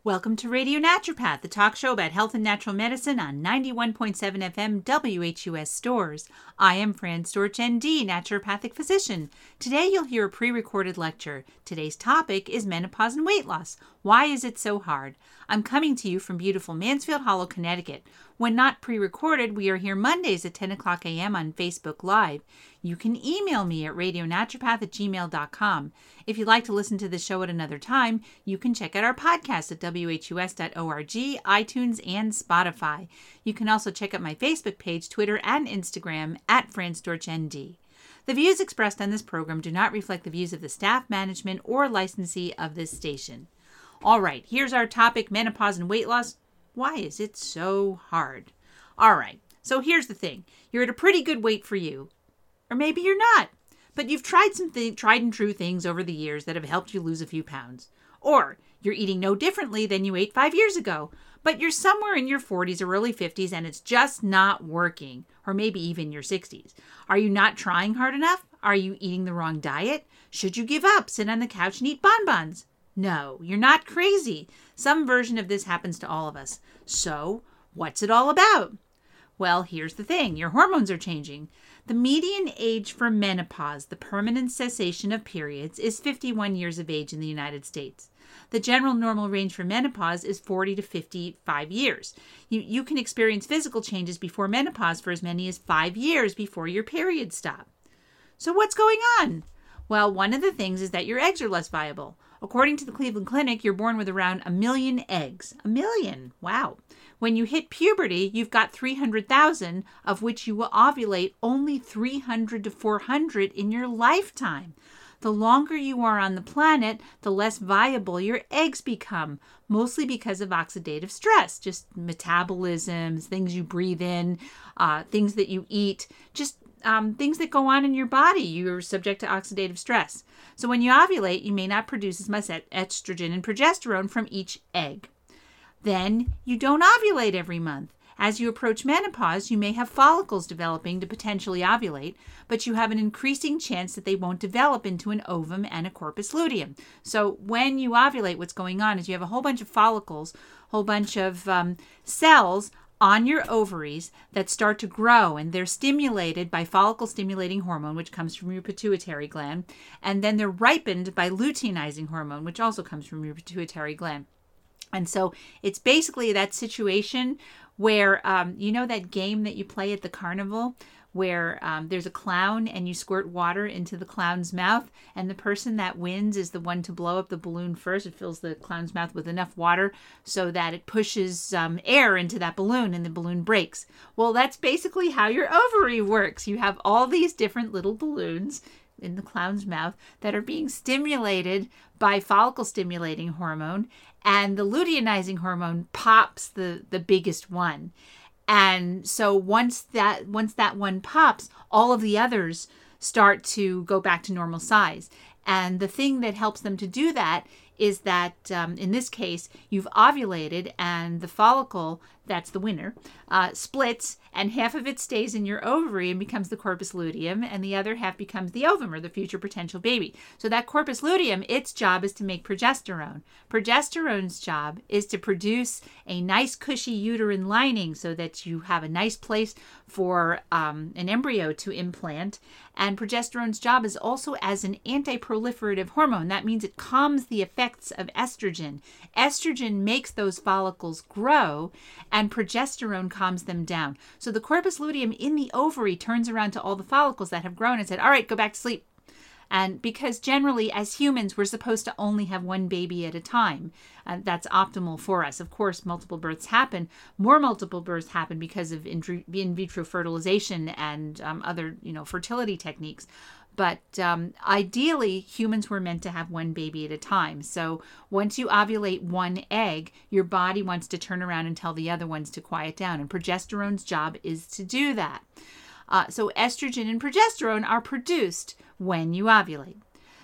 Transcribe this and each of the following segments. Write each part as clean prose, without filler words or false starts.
Welcome to Radio Naturopath, the talk show about health and natural medicine on 91.7 FM WHUS Stores. I am Fran Storch, ND, naturopathic physician. Today you'll hear a pre-recorded lecture. Today's topic is menopause and weight loss. Why is it so hard? I'm coming to you from beautiful Mansfield Hollow, Connecticut. When not pre-recorded, we are here Mondays at 10 o'clock a.m. on Facebook Live. You can email me at radionaturopath@gmail.com. If you'd like to listen to the show at another time, you can check out our podcast at whus.org, iTunes, and Spotify. You can also check out my Facebook page, Twitter, and Instagram at FranStorchND. The views expressed on this program do not reflect the views of the staff, management, or licensee of this station. All right, here's our topic, menopause and weight loss. Why is it so hard? All right, so here's the thing. You're at a pretty good weight for you. Or maybe you're not. But you've tried some tried and true things over the years that have helped you lose a few pounds. Or you're eating no differently than you ate 5 years ago. But you're somewhere in your 40s or early 50s and it's just not working. Or maybe even your 60s. Are you not trying hard enough? Are you eating the wrong diet? Should you give up, sit on the couch and eat bonbons? No, you're not crazy. Some version of this happens to all of us. So, what's it all about? Well, here's the thing. Your hormones are changing. The median age for menopause, the permanent cessation of periods, is 51 years of age in the United States. The general normal range for menopause is 40 to 55 years. You can experience physical changes before menopause for as many as 5 years before your periods stop. So what's going on? Well, one of the things is that your eggs are less viable. According to the Cleveland Clinic, you're born with around 1 million eggs. 1 million. Wow. When you hit puberty, you've got 300,000, of which you will ovulate only 300 to 400 in your lifetime. The longer you are on the planet, the less viable your eggs become, mostly because of oxidative stress, just metabolisms, things you breathe in, things that you eat, just things that go on in your body. You're subject to oxidative stress. So when you ovulate, you may not produce as much estrogen and progesterone from each egg. Then you don't ovulate every month. As you approach menopause, you may have follicles developing to potentially ovulate, but you have an increasing chance that they won't develop into an ovum and a corpus luteum. So when you ovulate, what's going on is you have a whole bunch of follicles, a whole bunch of cells on your ovaries that start to grow, and they're stimulated by follicle-stimulating hormone, which comes from your pituitary gland, and then they're ripened by luteinizing hormone, which also comes from your pituitary gland. And so it's basically that situation where, you know that game that you play at the carnival where there's a clown and you squirt water into the clown's mouth, and the person that wins is the one to blow up the balloon first. It fills the clown's mouth with enough water so that it pushes air into that balloon and the balloon breaks. Well, that's basically how your ovary works. You have all these different little balloons in the clown's mouth that are being stimulated by follicle stimulating hormone, and the luteinizing hormone pops the biggest one. And so once that one pops, all of the others start to go back to normal size. And the thing that helps them to do that is that in this case, you've ovulated and the follicle, that's the winner, splits, and half of it stays in your ovary and becomes the corpus luteum, and the other half becomes the ovum, or the future potential baby. So that corpus luteum, its job is to make progesterone. Progesterone's job is to produce a nice cushy uterine lining so that you have a nice place for an embryo to implant. And progesterone's job is also as an anti-proliferative hormone. That means it calms the effects of estrogen. Estrogen makes those follicles grow, and progesterone calms them down. So the corpus luteum in the ovary turns around to all the follicles that have grown and said, all right, go back to sleep. And because generally as humans, we're supposed to only have one baby at a time. That's optimal for us. Of course, multiple births happen. More multiple births happen because of in vitro fertilization and other, fertility techniques. But ideally, humans were meant to have one baby at a time. So once you ovulate one egg, your body wants to turn around and tell the other ones to quiet down. And progesterone's job is to do that. So estrogen and progesterone are produced when you ovulate.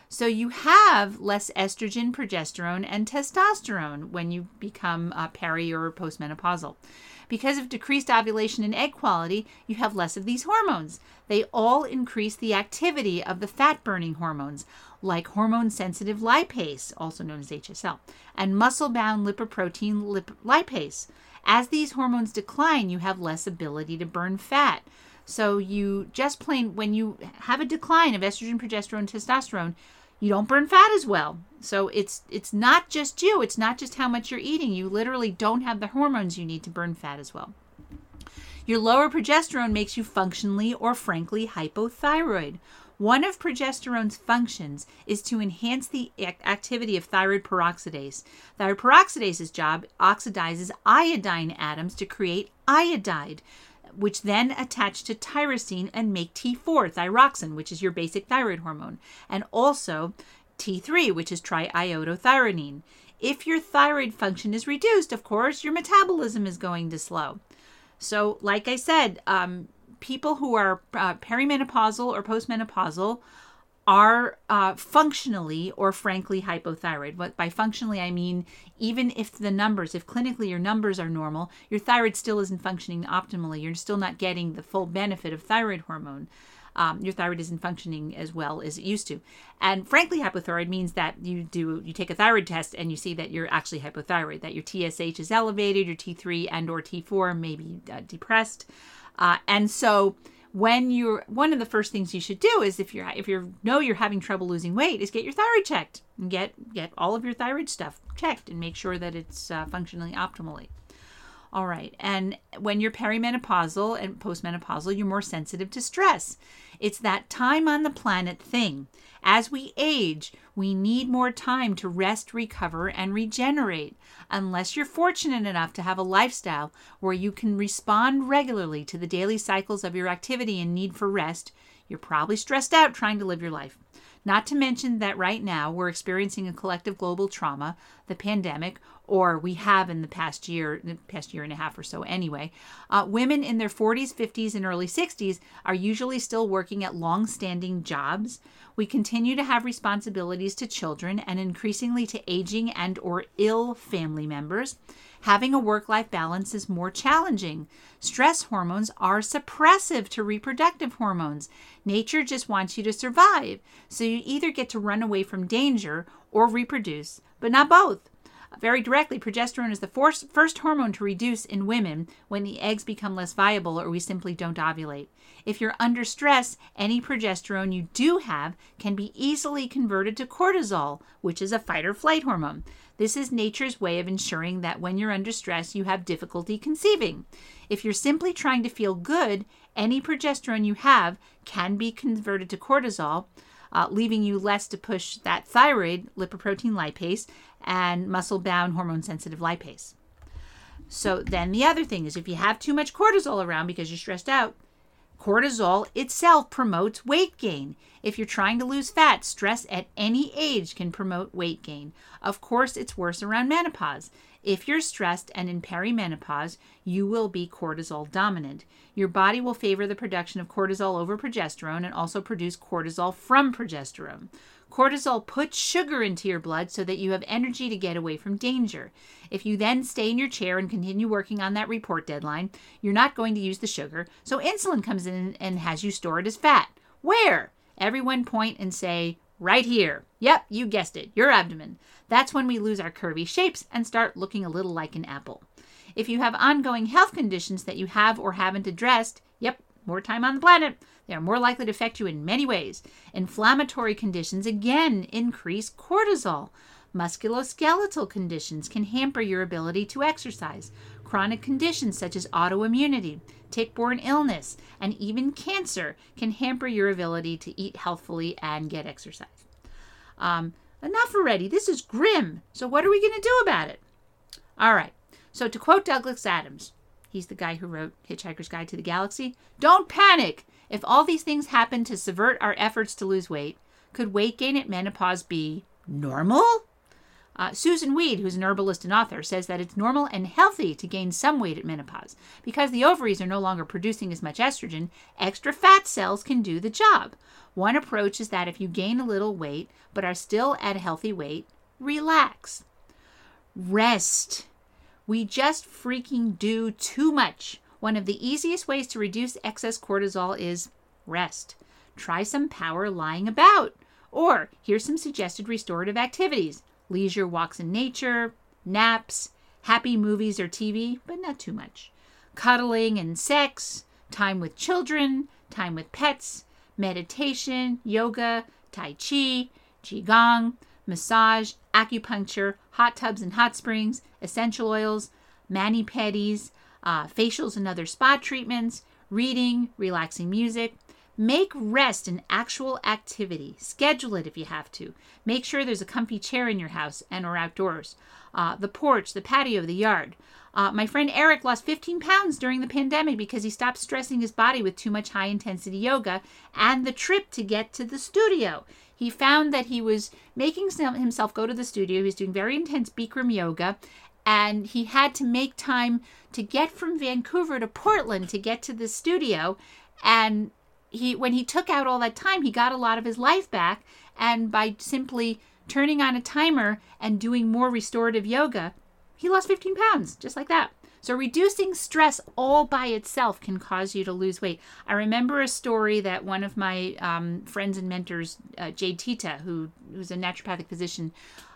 So you have less estrogen, progesterone, and testosterone when you become peri or postmenopausal. Because of decreased ovulation and egg quality, you have less of these hormones. They all increase the activity of the fat-burning hormones, like hormone-sensitive lipase, also known as HSL, and muscle-bound lipoprotein lipase. As these hormones decline, you have less ability to burn fat. So you just plain, when you have a decline of estrogen, progesterone, testosterone, you don't burn fat as well. So it's not just you. It's not just how much you're eating. You literally don't have the hormones you need to burn fat as well. Your lower progesterone makes you functionally or frankly hypothyroid. One of progesterone's functions is to enhance the activity of thyroid peroxidase. Thyroid peroxidase's job oxidizes iodine atoms to create iodide, which then attach to tyrosine and make T4, thyroxine, which is your basic thyroid hormone, and also T3, which is triiodothyronine. If your thyroid function is reduced, of course, your metabolism is going to slow. So, like I said, people who are perimenopausal or postmenopausal are functionally or frankly hypothyroid. By functionally, I mean even if clinically your numbers are normal, your thyroid still isn't functioning optimally. You're still not getting the full benefit of thyroid hormone. Your thyroid isn't functioning as well as it used to. And frankly, hypothyroid means that you take a thyroid test and you see that you're actually hypothyroid, that your TSH is elevated, your T3 and or T4 may be depressed. And so one of the first things you should do is if you know you're having trouble losing weight is get your thyroid checked and get all of your thyroid stuff checked and make sure that it's functioning optimally. All right. And when you're perimenopausal and postmenopausal, you're more sensitive to stress. It's that time on the planet thing. As we age, we need more time to rest, recover, and regenerate. Unless you're fortunate enough to have a lifestyle where you can respond regularly to the daily cycles of your activity and need for rest, you're probably stressed out trying to live your life. Not to mention that right now we're experiencing a collective global trauma, the pandemic, or we have in the past year and a half or so anyway. Women in their 40s, 50s, and early 60s are usually still working at long-standing jobs. We continue to have responsibilities to children and increasingly to aging and or ill family members. Having a work-life balance is more challenging. Stress hormones are suppressive to reproductive hormones. Nature just wants you to survive. So you either get to run away from danger or reproduce, but not both. Very directly, progesterone is the first hormone to reduce in women when the eggs become less viable or we simply don't ovulate. If you're under stress, any progesterone you do have can be easily converted to cortisol, which is a fight or flight hormone. This is nature's way of ensuring that when you're under stress, you have difficulty conceiving. If you're simply trying to feel good, any progesterone you have can be converted to cortisol, leaving you less to push that thyroid, lipoprotein lipase, and muscle-bound hormone-sensitive lipase. So then the other thing is if you have too much cortisol around because you're stressed out, cortisol itself promotes weight gain. If you're trying to lose fat, stress at any age can promote weight gain. Of course, it's worse around menopause. If you're stressed and in perimenopause, you will be cortisol dominant. Your body will favor the production of cortisol over progesterone and also produce cortisol from progesterone. Cortisol puts sugar into your blood so that you have energy to get away from danger. If you then stay in your chair and continue working on that report deadline, you're not going to use the sugar, so insulin comes in and has you store it as fat. Where? Everyone point and say, right here. Yep, you guessed it, your abdomen. That's when we lose our curvy shapes and start looking a little like an apple. If you have ongoing health conditions that you have or haven't addressed, yep, more time on the planet. They are more likely to affect you in many ways. Inflammatory conditions, again, increase cortisol. Musculoskeletal conditions can hamper your ability to exercise. Chronic conditions such as autoimmunity, tick-borne illness, and even cancer can hamper your ability to eat healthfully and get exercise. Enough already. This is grim. So what are we going to do about it? All right. So to quote Douglas Adams, he's the guy who wrote Hitchhiker's Guide to the Galaxy, "Don't panic. If all these things happen to subvert our efforts to lose weight, could weight gain at menopause be normal?" Susan Weed, who's an herbalist and author, says that it's normal and healthy to gain some weight at menopause. Because the ovaries are no longer producing as much estrogen, extra fat cells can do the job. One approach is that if you gain a little weight but are still at a healthy weight, relax. Rest. We just freaking do too much. One of the easiest ways to reduce excess cortisol is rest. Try some power lying about. Or here's some suggested restorative activities. Leisure walks in nature, naps, happy movies or TV, but not too much. Cuddling and sex, time with children, time with pets, meditation, yoga, tai chi, qigong, massage, acupuncture, hot tubs and hot springs, essential oils, mani-pedis, facials and other spa treatments, reading, relaxing music. Make rest an actual activity. Schedule it if you have to. Make sure there's a comfy chair in your house and or outdoors. The porch, the patio, the yard. My friend Eric lost 15 pounds during the pandemic because he stopped stressing his body with too much high-intensity yoga and the trip to get to the studio. He found that he was making himself go to the studio. He was doing very intense Bikram yoga, and he had to make time to get from Vancouver to Portland to get to the studio. And when he took out all that time, he got a lot of his life back. And by simply turning on a timer and doing more restorative yoga, he lost 15 pounds, just like that. So reducing stress all by itself can cause you to lose weight. I remember a story that one of my friends and mentors, Jade Tita, who's a naturopathic physician,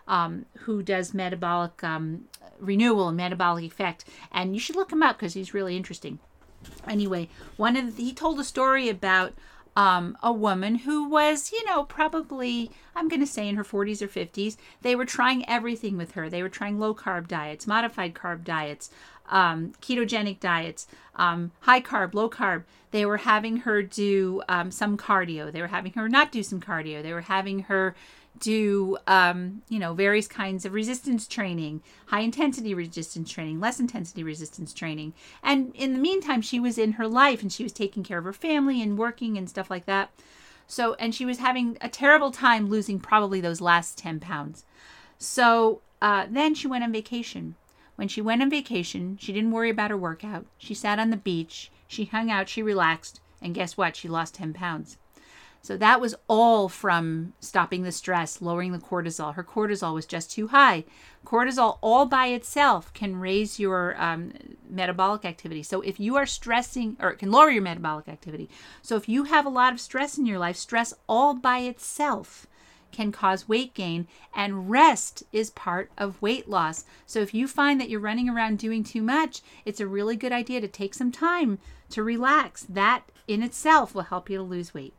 who does metabolic renewal and metabolic effect. And you should look him up because he's really interesting. Anyway, he told a story about a woman who was, probably, I'm going to say in her 40s or 50s. They were trying everything with her. They were trying low-carb diets, modified carb diets, ketogenic diets, high carb, low carb. They were having her do some cardio. They were having her not do some cardio. They were having her do, various kinds of resistance training, high intensity resistance training, less intensity resistance training. And in the meantime, she was in her life and she was taking care of her family and working and stuff like that. So, and she was having a terrible time losing probably those last 10 pounds. So then she went on vacation. When she went on vacation, she didn't worry about her workout. She sat on the beach, she hung out, she relaxed, and guess what? She lost 10 pounds. So that was all from stopping the stress, lowering the cortisol. Her cortisol was just too high. Cortisol all by itself can raise your metabolic activity. So if you are stressing, or it can lower your metabolic activity. So if you have a lot of stress in your life, stress all by itself can cause weight gain, and rest is part of weight loss. So if you find that you're running around doing too much, it's a really good idea to take some time to relax. That in itself will help you to lose weight.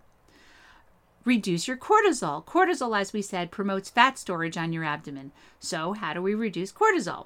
Reduce your cortisol. Cortisol, as we said, promotes fat storage on your abdomen. So how do we reduce cortisol?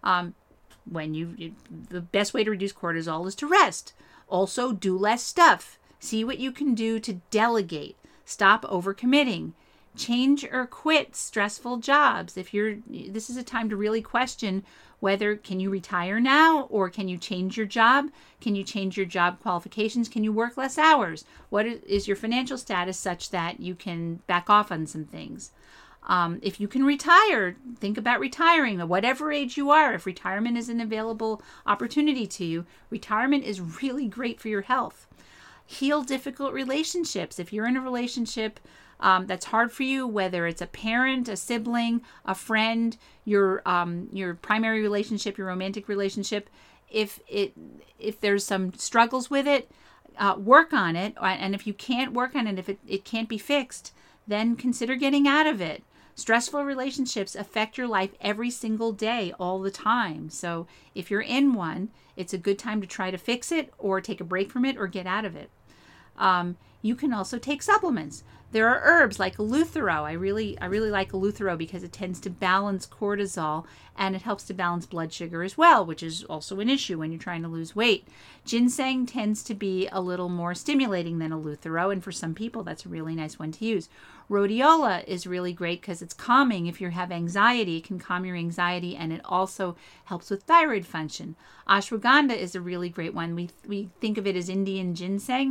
The best way to reduce cortisol is to rest. Also, do less stuff. See what you can do to delegate. Stop overcommitting. Change or quit stressful jobs. This is a time to really question whether can you retire now, or can you change your job? Can you change your job qualifications? Can you work less hours? What is your financial status such that you can back off on some things? If you can retire, think about retiring at whatever age you are. If retirement is an available opportunity to you, retirement is really great for your health. Heal difficult relationships. If you're in a relationship that's hard for you, whether it's a parent, a sibling, a friend, your primary relationship, your romantic relationship, if there's some struggles with it, work on it. And if you can't work on it, if it can't be fixed, then consider getting out of it. Stressful relationships affect your life every single day, all the time. So if you're in one, it's a good time to try to fix it or take a break from it or get out of it. You can also take supplements. There are herbs like Eleuthero. I really like Eleuthero because it tends to balance cortisol and it helps to balance blood sugar as well, which is also an issue when you're trying to lose weight. Ginseng tends to be a little more stimulating than Eleuthero, and for some people that's a really nice one to use. Rhodiola is really great because it's calming. If you have anxiety, it can calm your anxiety, and it also helps with thyroid function. Ashwagandha is a really great one. We think of it as Indian ginseng.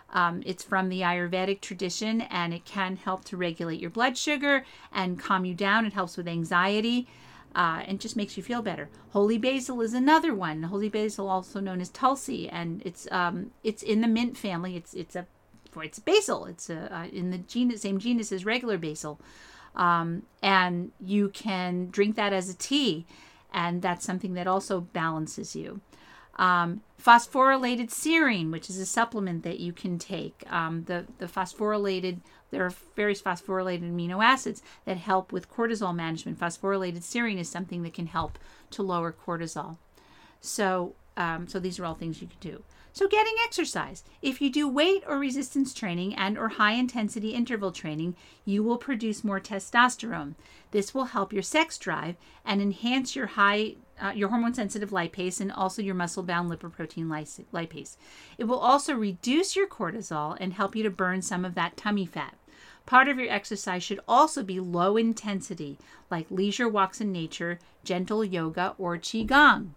It's from the Ayurvedic tradition, and it can help to regulate your blood sugar and calm you down. It helps with anxiety. And just makes you feel better. Holy basil is another one. Holy basil, also known as Tulsi, and it's in the mint family. It's basil. It's in the same genus as regular basil, and you can drink that as a tea, and that's something that also balances you. Phosphorylated serine, which is a supplement that you can take. There are various phosphorylated amino acids that help with cortisol management. Phosphorylated serine is something that can help to lower cortisol. So these are all things you can do. So getting exercise. If you do weight or resistance training and or high intensity interval training, you will produce more testosterone. This will help your sex drive and enhance your hormone sensitive lipase and also your muscle bound lipoprotein lipase. It will also reduce your cortisol and help you to burn some of that tummy fat. Part of your exercise should also be low intensity, like leisure walks in nature, gentle yoga, or qigong.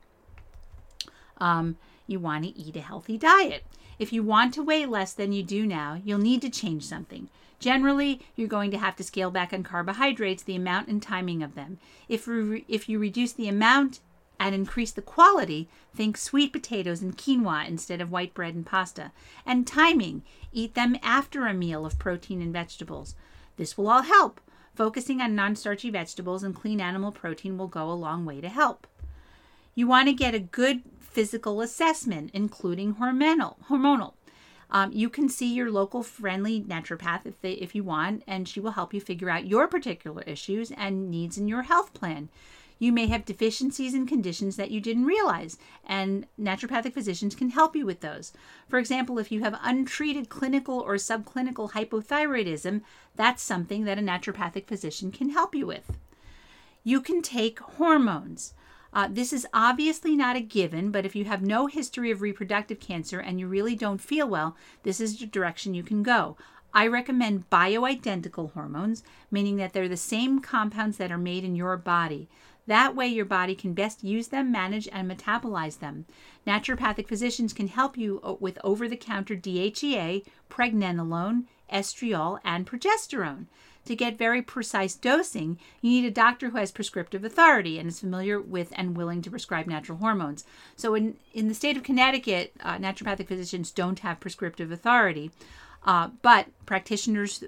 You want to eat a healthy diet. If you want to weigh less than you do now, you'll need to change something. Generally, you're going to have to scale back on carbohydrates, the amount and timing of them. If you reduce the amount and increase the quality, think sweet potatoes and quinoa instead of white bread and pasta. And timing, eat them after a meal of protein and vegetables. This will all help. Focusing on non-starchy vegetables and clean animal protein will go a long way to help. You want to get a good physical assessment, including hormonal. You can see your local friendly naturopath if you want, and she will help you figure out your particular issues and needs in your health plan. You may have deficiencies and conditions that you didn't realize, and naturopathic physicians can help you with those. For example, if you have untreated clinical or subclinical hypothyroidism, that's something that a naturopathic physician can help you with. You can take hormones. This is obviously not a given, but if you have no history of reproductive cancer and you really don't feel well, this is the direction you can go. I recommend bioidentical hormones, meaning that they're the same compounds that are made in your body. That way your body can best use them, manage, and metabolize them. Naturopathic physicians can help you with over-the-counter DHEA, pregnenolone, estriol, and progesterone. To get very precise dosing, you need a doctor who has prescriptive authority and is familiar with and willing to prescribe natural hormones. So in the state of Connecticut, naturopathic physicians don't have prescriptive authority, but practitioners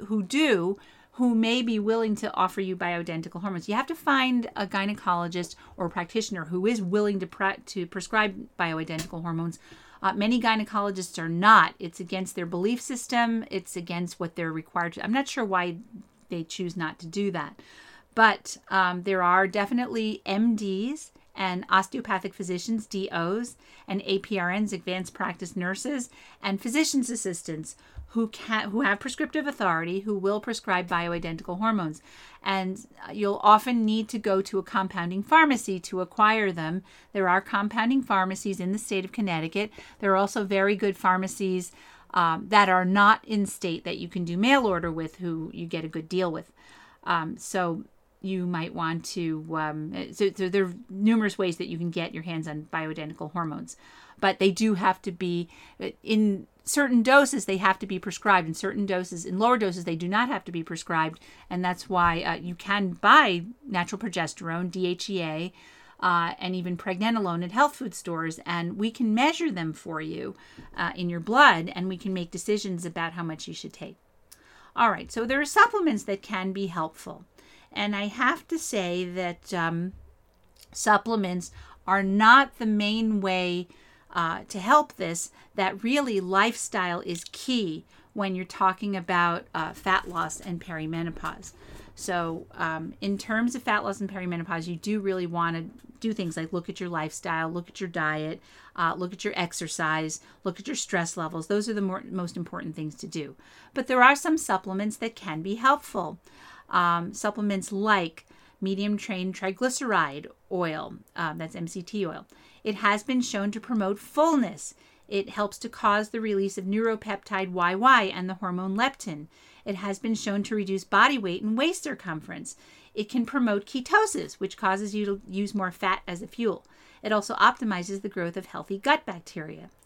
who may be willing to offer you bioidentical hormones. You have to find a gynecologist or practitioner who is willing to prescribe bioidentical hormones. Many gynecologists are not. It's against their belief system. It's against what they're required to. I'm not sure why they choose not to do that. But there are definitely MDs and osteopathic physicians, DOs, and APRNs, advanced practice nurses, and physician's assistants who have prescriptive authority, who will prescribe bioidentical hormones. And you'll often need to go to a compounding pharmacy to acquire them. There are compounding pharmacies in the state of Connecticut. There are also very good pharmacies that are not in state that you can do mail order with, who you get a good deal with. So you might want to, so there are numerous ways that you can get your hands on bioidentical hormones. But they do have to be, in certain doses, they have to be prescribed. In certain doses, in lower doses, they do not have to be prescribed. And that's why you can buy natural progesterone, DHEA, and even pregnenolone at health food stores. And we can measure them for you in your blood, and we can make decisions about how much you should take. All right, so there are supplements that can be helpful. And I have to say that supplements are not the main way to help this, that really lifestyle is key when you're talking about fat loss and perimenopause. So in terms of fat loss and perimenopause, you do really want to do things like look at your lifestyle, look at your diet, look at your exercise, look at your stress levels. Those are the most important things to do. But there are some supplements that can be helpful. Supplements like medium chain triglyceride oil, that's MCT oil. It has been shown to promote fullness. It helps to cause the release of neuropeptide YY and the hormone leptin. It has been shown to reduce body weight and waist circumference. It can promote ketosis, which causes you to use more fat as a fuel. It also optimizes the growth of healthy gut bacteria.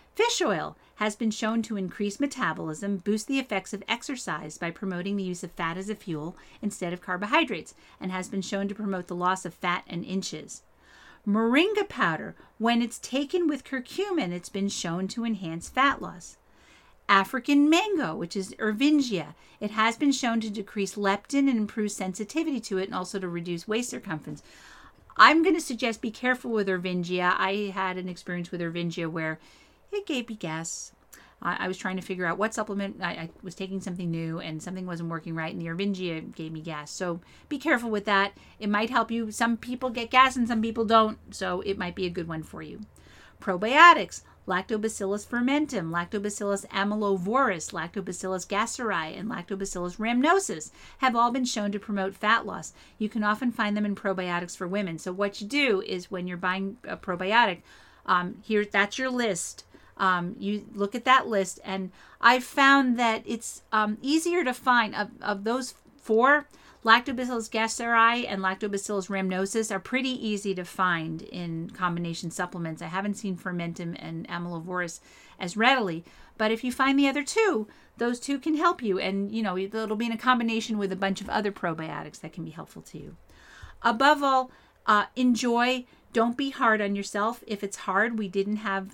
Fish oil has been shown to increase metabolism, boost the effects of exercise by promoting the use of fat as a fuel instead of carbohydrates, and has been shown to promote the loss of fat and inches. Moringa powder, when it's taken with curcumin, it's been shown to enhance fat loss. African mango, which is Ervingia, it has been shown to decrease leptin and improve sensitivity to it, and also to reduce waist circumference. I'm going to suggest be careful with Ervingia. I had an experience with Ervingia where it gave me gas. I was trying to figure out what supplement. I was taking something new and something wasn't working right, and the Ervingia gave me gas. So be careful with that. It might help you. Some people get gas and some people don't, so it might be a good one for you. Probiotics, Lactobacillus fermentum, Lactobacillus amylovorus, Lactobacillus gasseri, and Lactobacillus rhamnosus have all been shown to promote fat loss. You can often find them in probiotics for women. So what you do is when you're buying a probiotic, that's your list. You look at that list, and I've found that it's easier to find of those four. Lactobacillus gasseri and Lactobacillus rhamnosus are pretty easy to find in combination supplements. I haven't seen fermentum and amylovorus as readily, but if you find the other two, those two can help you, and it'll be in a combination with a bunch of other probiotics that can be helpful to you. Above all, enjoy. Don't be hard on yourself. If it's hard, we didn't have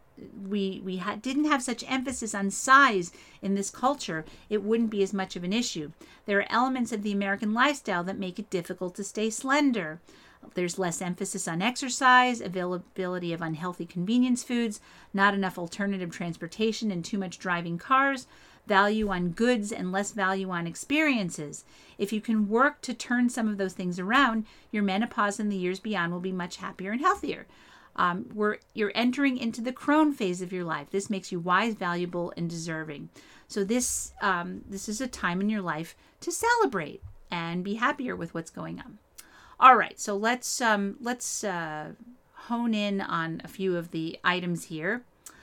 didn't have such emphasis on size in this culture, it wouldn't be as much of an issue. There are elements of the American lifestyle that make it difficult to stay slender. There's less emphasis on exercise, availability of unhealthy convenience foods, not enough alternative transportation, and too much driving cars, value on goods and less value on experiences. If you can work to turn some of those things around, your menopause and the years beyond will be much happier and healthier. You're entering into the crone phase of your life. This makes you wise, valuable, and deserving. So this is a time in your life to celebrate and be happier with what's going on. All right, so let's hone in on a few of the items here.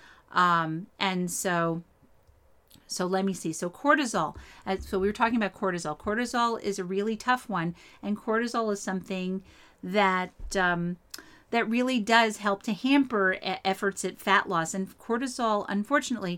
So let me see. So cortisol. So we were talking about cortisol. Cortisol is a really tough one, and cortisol is something that really does help to hamper efforts at fat loss. And cortisol, unfortunately,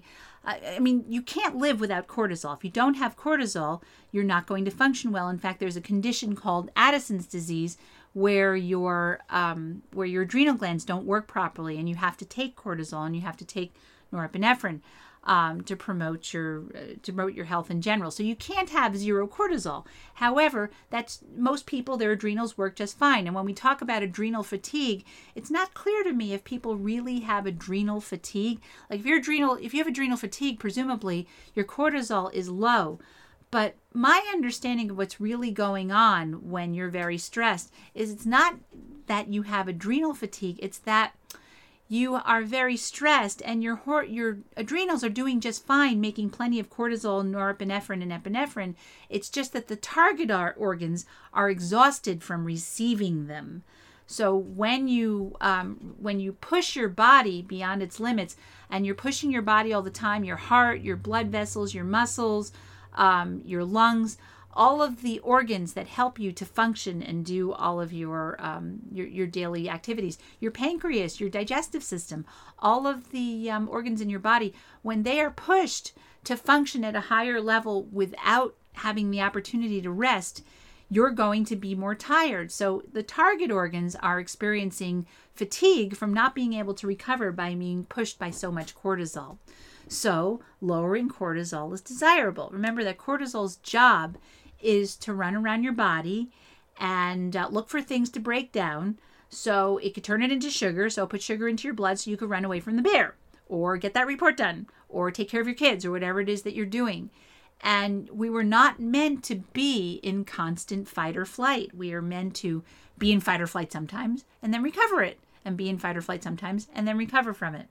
you can't live without cortisol. If you don't have cortisol, you're not going to function well. In fact, there's a condition called Addison's disease where your adrenal glands don't work properly, and you have to take cortisol and you have to take norepinephrine to promote your health in general. So you can't have zero cortisol. However, most people, their adrenals work just fine. And when we talk about adrenal fatigue, it's not clear to me if people really have adrenal fatigue. Like if you have adrenal fatigue, presumably your cortisol is low. But my understanding of what's really going on when you're very stressed is it's not that you have adrenal fatigue, it's that you are very stressed and your adrenals are doing just fine, making plenty of cortisol, norepinephrine, and epinephrine. It's just that the target organs are exhausted from receiving them. So when you push your body beyond its limits, and you're pushing your body all the time, your heart, your blood vessels, your muscles, your lungs, all of the organs that help you to function and do all of your daily activities, your pancreas, your digestive system, all of the organs in your body, when they are pushed to function at a higher level without having the opportunity to rest, you're going to be more tired. So the target organs are experiencing fatigue from not being able to recover by being pushed by so much cortisol. So lowering cortisol is desirable. Remember that cortisol's job is to run around your body and look for things to break down. So it could turn it into sugar. So put sugar into your blood so you could run away from the bear or get that report done or take care of your kids or whatever it is that you're doing. And we were not meant to be in constant fight or flight. We are meant to be in fight or flight sometimes and then recover it, and be in fight or flight sometimes and then recover from it.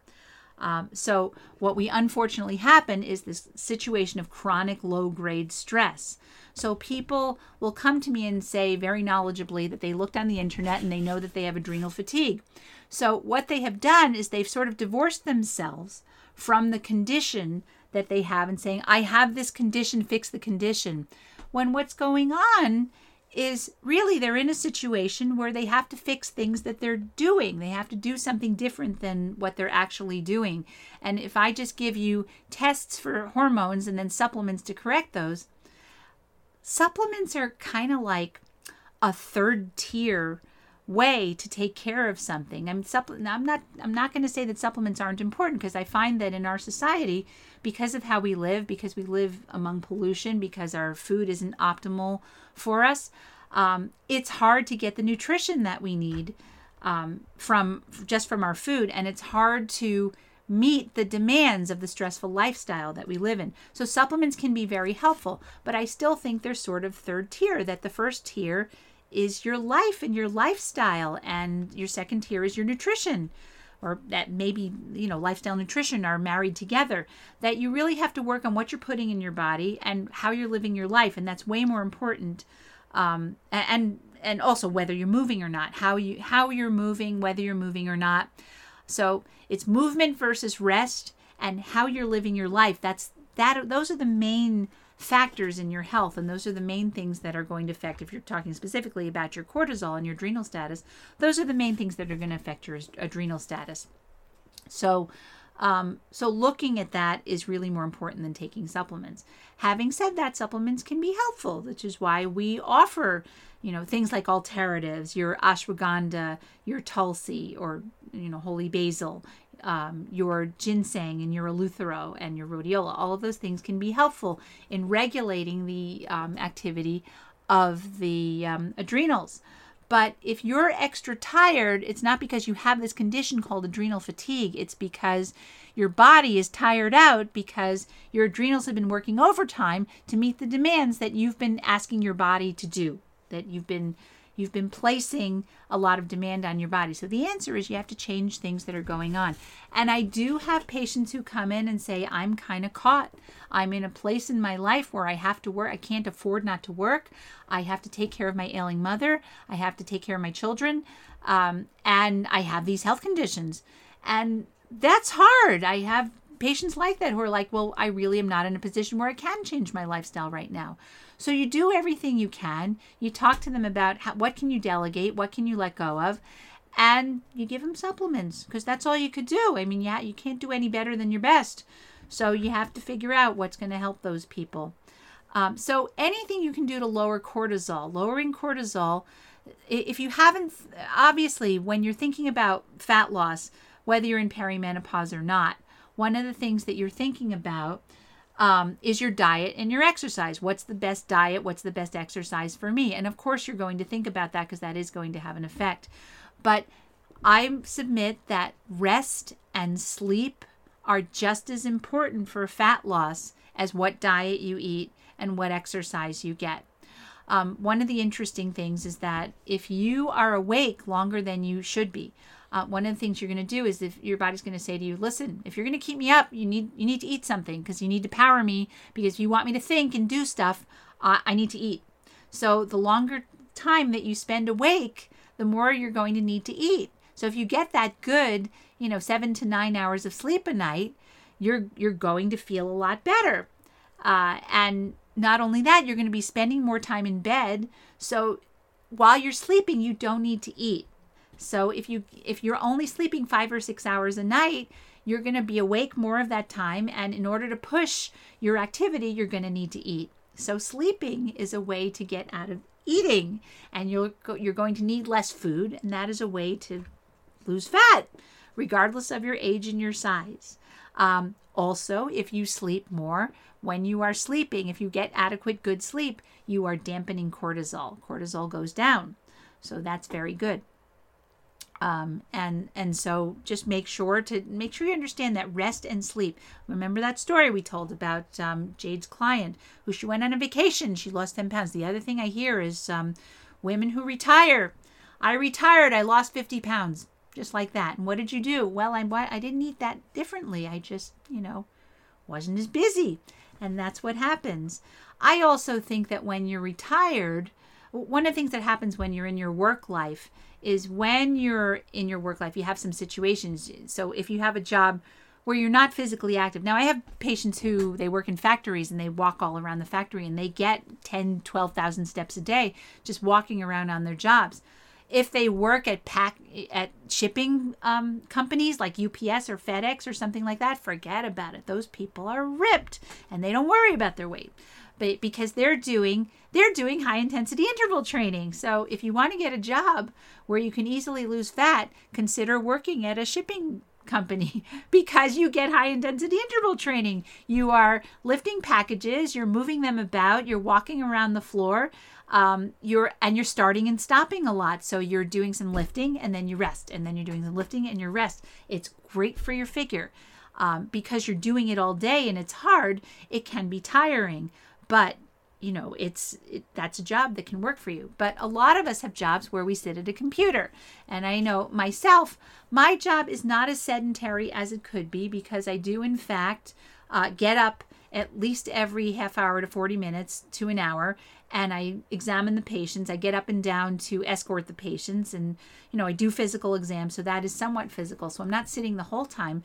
So what we unfortunately happen is this situation of chronic low-grade stress. So people will come to me and say very knowledgeably that they looked on the internet and they know that they have adrenal fatigue. So what they have done is they've sort of divorced themselves from the condition that they have and saying, I have this condition, fix the condition. When what's going on is really they're in a situation where they have to fix things that they're doing. They have to do something different than what they're actually doing. And if I just give you tests for hormones and then supplements to correct those, supplements are kind of like a third tier way to take care of something. I'm not going to say that supplements aren't important, because I find that in our society, because of how we live, because we live among pollution, because our food isn't optimal for us, it's hard to get the nutrition that we need from our food, and it's hard to meet the demands of the stressful lifestyle that we live in. So supplements can be very helpful, but I still think they're sort of third tier, that the first tier is your life and your lifestyle, and your second tier is your nutrition, or that maybe, lifestyle and nutrition are married together, that you really have to work on what you're putting in your body and how you're living your life. And that's way more important. And also whether you're moving or not, how you're moving, whether you're moving or not. So it's movement versus rest, and how you're living your life. Those are the main factors in your health, and those are the main things that are going to affect, if you're talking specifically about your cortisol and your adrenal status, those are the main things that are going to affect your adrenal status. So looking at that is really more important than taking supplements. Having said that, supplements can be helpful, which is why we offer, things like alternatives, your ashwagandha, your tulsi, or, holy basil, your ginseng and your eleuthero and your rhodiola. All of those things can be helpful in regulating the activity of the adrenals. But if you're extra tired, it's not because you have this condition called adrenal fatigue. It's because your body is tired out, because your adrenals have been working overtime to meet the demands that you've been asking your body to do, that you've been placing a lot of demand on your body. So the answer is you have to change things that are going on. And I do have patients who come in and say, I'm kind of caught. I'm in a place in my life where I have to work. I can't afford not to work. I have to take care of my ailing mother. I have to take care of my children. And I have these health conditions. And that's hard. I have patients like that who are like, well, I really am not in a position where I can change my lifestyle right now. So you do everything you can. You talk to them about what can you delegate, what can you let go of, and you give them supplements, because that's all you could do. I mean, you can't do any better than your best. So you have to figure out what's going to help those people. So anything you can do to lower cortisol. Lowering cortisol, if you haven't, obviously, when you're thinking about fat loss, whether you're in perimenopause or not, one of the things that you're thinking about is your diet and your exercise. What's the best diet? What's the best exercise for me? And of course, you're going to think about that, because that is going to have an effect. But I submit that rest and sleep are just as important for fat loss as what diet you eat and what exercise you get. One of the interesting things is that if you are awake longer than you should be, one of the things you're going to do is, if your body's going to say to you, listen, if you're going to keep me up, you need to eat something, because you need to power me, because if you want me to think and do stuff, I need to eat. So the longer time that you spend awake, the more you're going to need to eat. So if you get that good, 7 to 9 hours of sleep a night, you're going to feel a lot better. And not only that, you're going to be spending more time in bed. So while you're sleeping, you don't need to eat. So if you're only sleeping 5 or 6 hours a night, you're going to be awake more of that time. And in order to push your activity, you're going to need to eat. So sleeping is a way to get out of eating, and you're going to need less food. And that is a way to lose fat, regardless of your age and your size. Also, if you sleep more, when you are sleeping, if you get adequate, good sleep, you are dampening cortisol. Cortisol goes down. So that's very good. And so just make sure you understand that rest and sleep. Remember that story we told about Jade's client, who she went on a vacation, she lost 10 pounds. The other thing I hear is women who retire. I retired, I lost 50 pounds, just like that. And what did you do? Well, I didn't eat that differently. I just, wasn't as busy. And that's what happens. I also think that when you're retired, one of the things that happens when you're in your work life is, when you're in your work life, you have some situations. So if you have a job where you're not physically active. Now, I have patients who they work in factories and they walk all around the factory and they get 10, 12,000 steps a day just walking around on their jobs. If they work at shipping companies like UPS or FedEx or something like that, forget about it. Those people are ripped and they don't worry about their weight, but because they're doing high intensity interval training. So if you want to get a job where you can easily lose fat, consider working at a shipping company because you get high intensity interval training. You are lifting packages, you're moving them about, you're walking around the floor. You're starting and stopping a lot. So you're doing some lifting and then you rest, and then you're doing some lifting and you rest. It's great for your figure. Because you're doing it all day and it's hard, it can be tiring, but that's a job that can work for you. But a lot of us have jobs where we sit at a computer. And I know myself, my job is not as sedentary as it could be because I do in fact get up at least every half hour to 40 minutes to an hour, and I examine the patients. I get up and down to escort the patients, and I do physical exams, so that is somewhat physical. So I'm not sitting the whole time.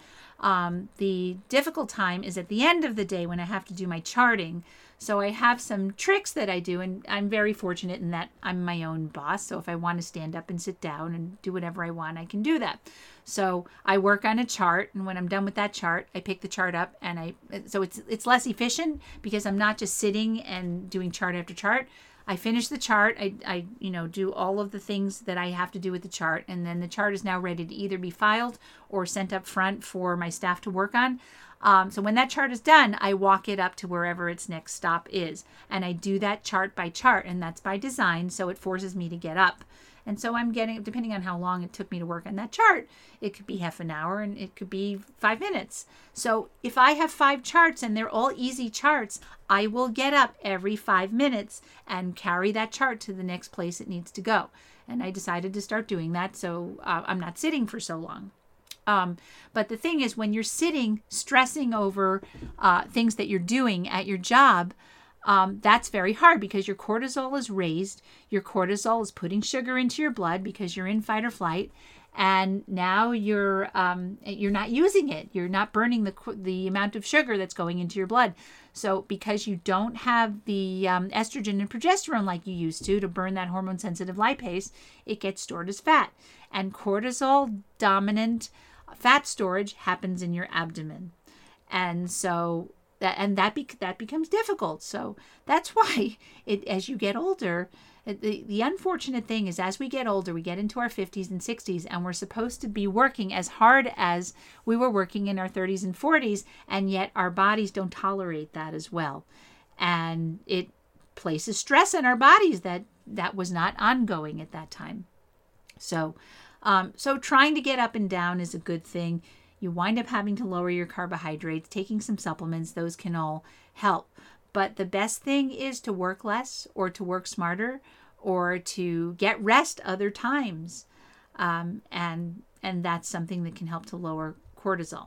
The difficult time is at the end of the day when I have to do my charting. So I have some tricks that I do, and I'm very fortunate in that I'm my own boss. So if I want to stand up and sit down and do whatever I want, I can do that. So I work on a chart, and when I'm done with that chart, I pick the chart up, and so it's less efficient because I'm not just sitting and doing chart after chart. I finish the chart. I do all of the things that I have to do with the chart, and then the chart is now ready to either be filed or sent up front for my staff to work on. So when that chart is done, I walk it up to wherever its next stop is, and I do that chart by chart, and that's by design, so it forces me to get up. And so I'm getting, depending on how long it took me to work on that chart, it could be half an hour and it could be 5 minutes. So if I have 5 charts and they're all easy charts, I will get up every 5 minutes and carry that chart to the next place it needs to go. And I decided to start doing that so I'm not sitting for so long. But the thing is, when you're sitting, stressing over things that you're doing at your job, that's very hard because your cortisol is raised. Your cortisol is putting sugar into your blood because you're in fight or flight, and now you're not using it. You're not burning the amount of sugar that's going into your blood. So because you don't have the estrogen and progesterone like you used to burn that hormone-sensitive lipase, it gets stored as fat. And cortisol-dominant fat storage happens in your abdomen, and so. That becomes difficult. So that's why as you get older, the unfortunate thing is as we get older, we get into our 50s and 60s, and we're supposed to be working as hard as we were working in our 30s and 40s, and yet our bodies don't tolerate that as well. And it places stress on our bodies that was not ongoing at that time. So trying to get up and down is a good thing. You wind up having to lower your carbohydrates, taking some supplements. Those can all help. But the best thing is to work less or to work smarter or to get rest other times. And that's something that can help to lower cortisol.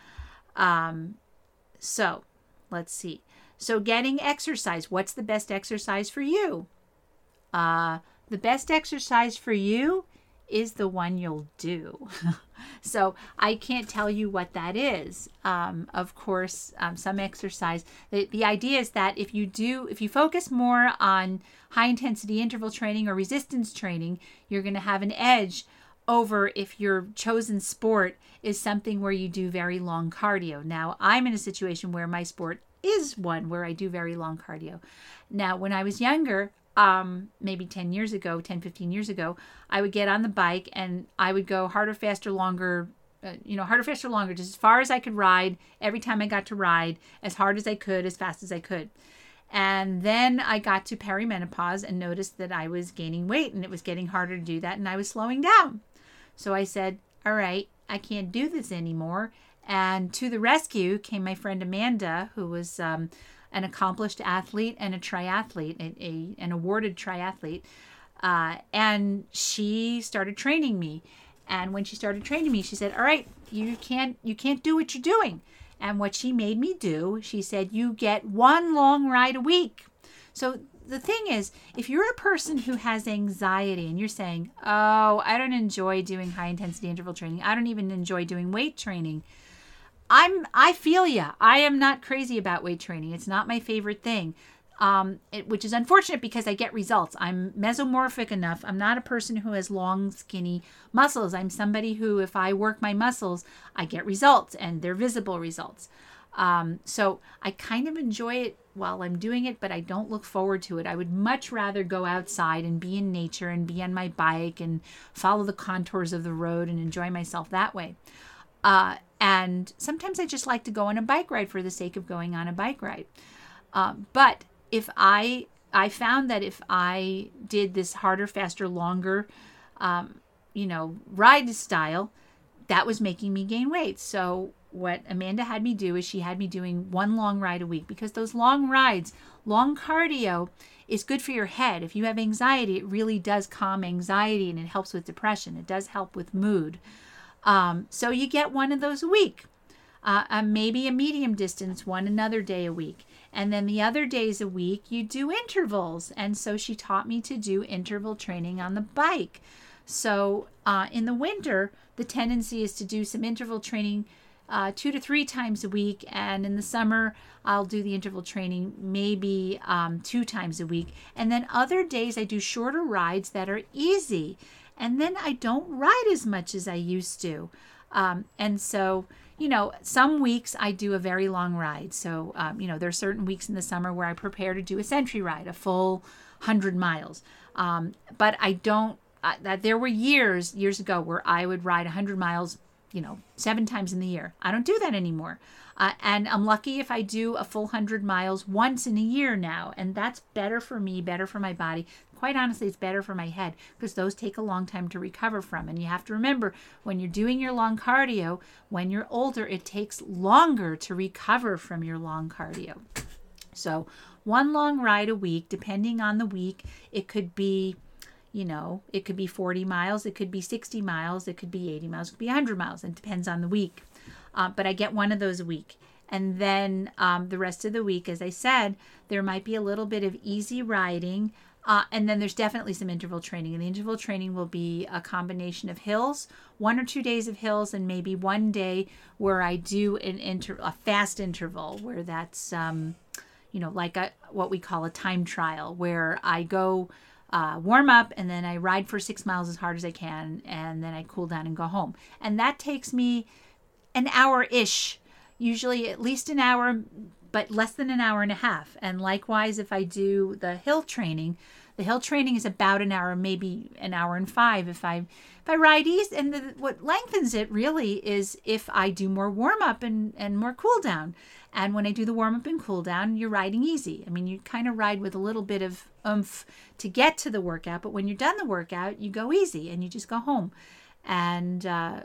So let's see. So getting exercise. What's the best exercise for you? The best exercise for you is the one you'll do. So I can't tell you what that is. Of course, some exercise. The idea is that if you focus more on high intensity interval training or resistance training, you're going to have an edge over if your chosen sport is something where you do very long cardio. Now, I'm in a situation where my sport is one where I do very long cardio. Now, when I was younger, maybe 15 years ago, I would get on the bike and I would go harder, faster, longer, just as far as I could ride. Every time I got to ride, as hard as I could, as fast as I could. And then I got to perimenopause and noticed that I was gaining weight and it was getting harder to do that and I was slowing down. So I said, all right, I can't do this anymore. And to the rescue came my friend Amanda, who was an accomplished athlete and a triathlete, an awarded triathlete. And she started training me. And when she started training me, she said, all right, you can't do what you're doing. And what she made me do, she said, you get one long ride a week. So the thing is, if you're a person who has anxiety and you're saying, oh, I don't enjoy doing high intensity interval training, I don't even enjoy doing weight training, I feel ya. I am not crazy about weight training. It's not my favorite thing. Which is unfortunate because I get results. I'm mesomorphic enough. I'm not a person who has long, skinny muscles. I'm somebody who, if I work my muscles, I get results, and they're visible results. So I kind of enjoy it while I'm doing it, but I don't look forward to it. I would much rather go outside and be in nature and be on my bike and follow the contours of the road and enjoy myself that way. And sometimes I just like to go on a bike ride for the sake of going on a bike ride. But if I found that if I did this harder, faster, longer, ride style, that was making me gain weight. So what Amanda had me do is she had me doing one long ride a week, because those long rides, long cardio, is good for your head. If you have anxiety, it really does calm anxiety, and it helps with depression. It does help with mood. So you get one of those a week. Maybe a medium distance one another day a week. And then the other days a week, you do intervals. And so she taught me to do interval training on the bike. So in the winter, the tendency is to do some interval training 2 to 3 times a week. And in the summer, I'll do the interval training maybe 2 times a week. And then other days, I do shorter rides that are easy. And then I don't ride as much as I used to. And so, some weeks I do a very long ride. So, there are certain weeks in the summer where I prepare to do a century ride, a full 100 miles. But I don't, there were years ago where I would ride 100 miles, 7 times in the year. I don't do that anymore. And I'm lucky if I do a full 100 miles once in a year now. And that's better for me, better for my body. Quite honestly, it's better for my head, because those take a long time to recover from. And you have to remember, when you're doing your long cardio, when you're older, it takes longer to recover from your long cardio. So one long ride a week, depending on the week, it could be, it could be 40 miles, it could be 60 miles, it could be 80 miles, it could be 100 miles. It depends on the week. But I get one of those a week. And then the rest of the week, as I said, there might be a little bit of easy riding. And then there's definitely some interval training. And the interval training will be a combination of hills, 1 or 2 days of hills, and maybe one day where I do a fast interval, where that's, like what we call a time trial, where I go warm up and then I ride for 6 miles as hard as I can, and then I cool down and go home. And that takes me an hour-ish, usually at least an hour, but less than an hour and a half. And likewise, if I do the hill training is about an hour, maybe an hour and 5 if I ride east. And what lengthens it really is if I do more warm up and more cool down. And when I do the warm up and cool down, you're riding easy. I mean, you kind of ride with a little bit of oomph to get to the workout, but when you're done the workout, you go easy and you just go home. And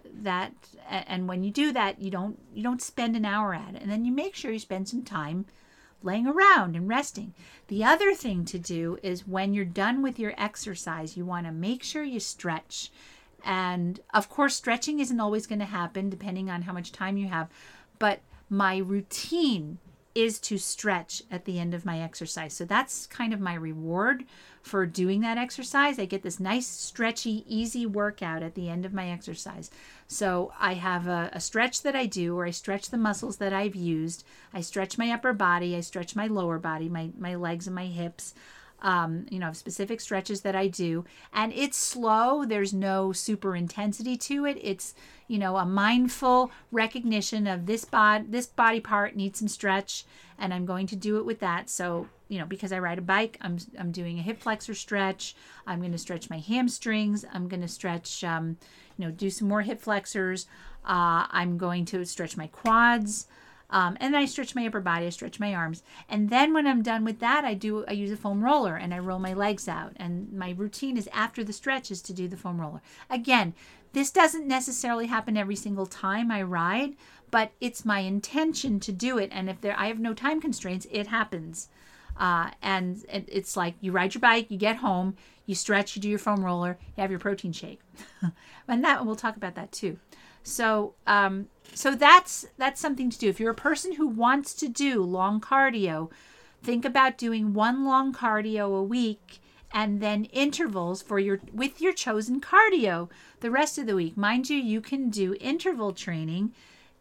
and when you do that, you don't spend an hour at it. And then you make sure you spend some time laying around and resting. The other thing to do is, when you're done with your exercise, you want to make sure you stretch. And of course, stretching isn't always going to happen depending on how much time you have. But my routine is to stretch at the end of my exercise. So that's kind of my reward for doing that exercise. I get this nice, stretchy, easy workout at the end of my exercise. So I have a stretch that I do, where I stretch the muscles that I've used. I stretch my upper body. I stretch my lower body, my legs and my hips. I have specific stretches that I do, and it's slow. There's no super intensity to it. It's, a mindful recognition of this body part needs some stretch, and I'm going to do it with that. So, because I ride a bike, I'm doing a hip flexor stretch. I'm going to stretch my hamstrings. I'm going to stretch, do some more hip flexors. I'm going to stretch my quads. And then I stretch my upper body, I stretch my arms. And then when I'm done with that, I use a foam roller and I roll my legs out. And my routine is, after the stretch, is to do the foam roller. Again, this doesn't necessarily happen every single time I ride, but it's my intention to do it. And if I have no time constraints, it happens. And it's like, you ride your bike, you get home, you stretch, you do your foam roller, you have your protein shake. And we'll talk about that too. So that's something to do. If you're a person who wants to do long cardio, think about doing one long cardio a week and then intervals with your chosen cardio the rest of the week. Mind you, you can do interval training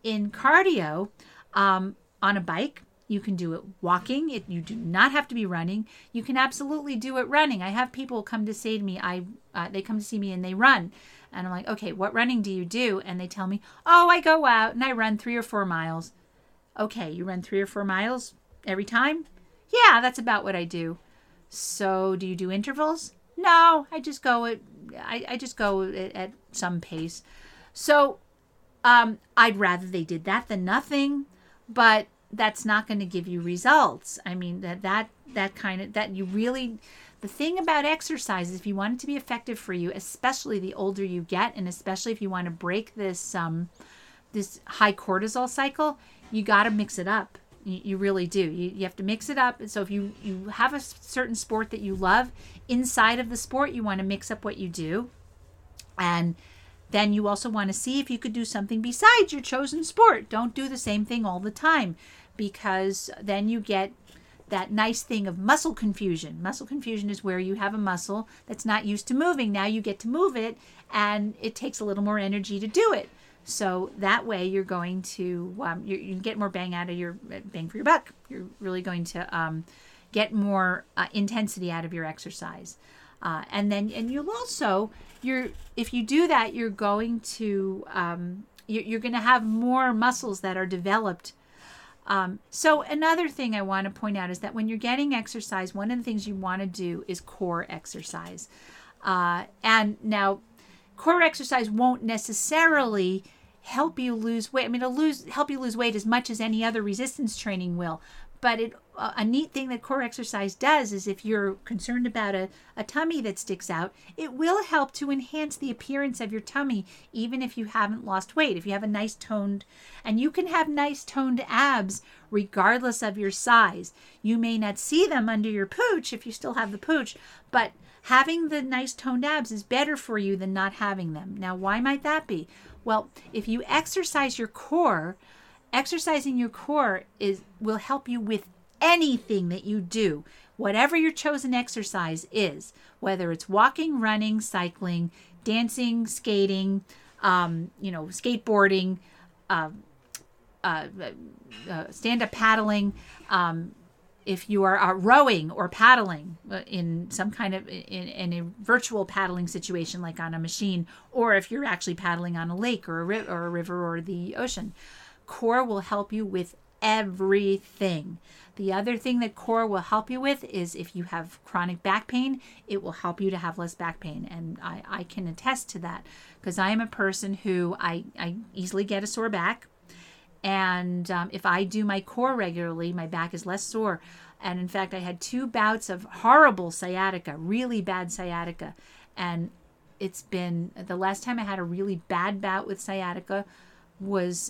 in cardio, on a bike, you can do it walking. You do not have to be running. You can absolutely do it running. I have people come to say to me, they come to see me and they run. And I'm like, okay, what running do you do? And they tell me, oh, I go out and I run 3 or 4 miles. Okay, you run 3 or 4 miles every time? Yeah, that's about what I do. So do you do intervals? No, I just go at some pace. So I'd rather they did that than nothing, but that's not going to give you results. I mean, the thing about exercise is if you want it to be effective for you, especially the older you get, and especially if you want to break this high cortisol cycle, you got to mix it up. You really do. You have to mix it up. So if you have a certain sport that you love, inside of the sport, you want to mix up what you do. And then you also want to see if you could do something besides your chosen sport. Don't do the same thing all the time, because then you get that nice thing of muscle confusion. Muscle confusion is where you have a muscle that's not used to moving. Now you get to move it, and it takes a little more energy to do it. So that way you're going to, you get more bang for your buck. You're really going to get more intensity out of your exercise. And you'll also, if you do that, you're going to, you're going to have more muscles that are developed. So another thing I want to point out is that when you're getting exercise, one of the things you want to do is core exercise. And now core exercise won't necessarily help you lose weight. I mean, it'll help you lose weight as much as any other resistance training will. But a neat thing that core exercise does is if you're concerned about a tummy that sticks out, it will help to enhance the appearance of your tummy, even if you haven't lost weight. If you have a nice toned, and you can have nice toned abs regardless of your size. You may not see them under your pooch if you still have the pooch, but having the nice toned abs is better for you than not having them. Now, why might that be? Well, if you exercise your core, exercising your core will help you with anything that you do, whatever your chosen exercise is, whether it's walking, running, cycling, dancing, skating, skateboarding, stand-up paddling, if you are rowing or paddling in some kind of in a virtual paddling situation like on a machine, or if you're actually paddling on a lake or a river or the ocean, core will help you with everything. The other thing that core will help you with is if you have chronic back pain, it will help you to have less back pain. And I can attest to that because I am a person who I easily get a sore back. And if I do my core regularly, my back is less sore. And in fact, I had 2 bouts of horrible sciatica, really bad sciatica. And it's been, the last time I had a really bad bout with sciatica was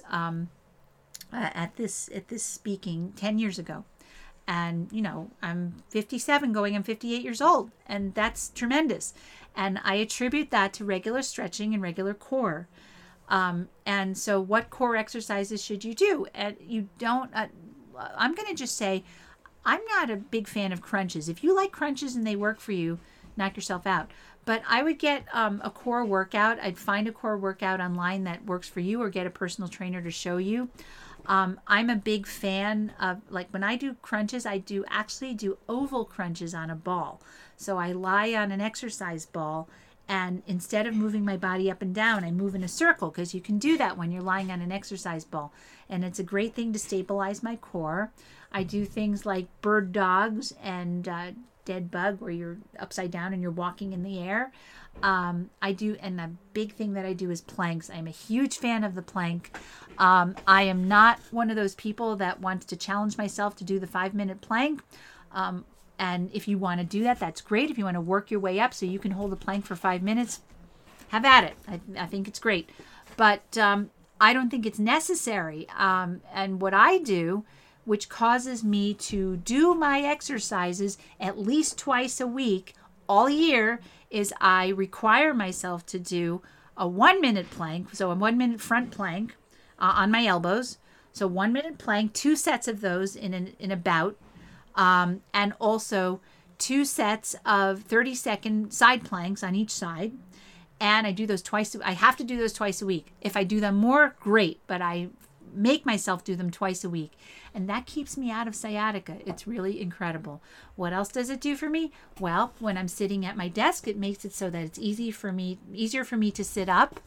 at this speaking 10 years ago. And, I'm 57 going on 58 years old. And that's tremendous. And I attribute that to regular stretching and regular core. And so what core exercises should you do? And you don't, I'm going to just say, I'm not a big fan of crunches. If you like crunches and they work for you, knock yourself out. But I would get a core workout. I'd find a core workout online that works for you or get a personal trainer to show you. I'm a big fan of, like when I do crunches, I actually do oval crunches on a ball. So I lie on an exercise ball, and instead of moving my body up and down, I move in a circle because you can do that when you're lying on an exercise ball. And it's a great thing to stabilize my core. I do things like bird dogs and dead bug where you're upside down and you're walking in the air. And a big thing that I do is planks. I'm a huge fan of the plank. I am not one of those people that wants to challenge myself to do the 5-minute plank. And if you want to do that, that's great. If you want to work your way up so you can hold the plank for 5 minutes, have at it. I think it's great. But I don't think it's necessary. And what I do, which causes me to do my exercises at least twice a week all year, is I require myself to do a 1-minute plank. So a 1-minute front plank on my elbows. So 1-minute plank, 2 sets of those in a bout. And also 2 sets of 30-second side planks on each side. And I do those I have to do those twice a week. If I do them more, great. But make myself do them twice a week. And that keeps me out of sciatica. It's really incredible. What else does it do for me? Well, when I'm sitting at my desk, it makes it so that it's easier for me to sit up.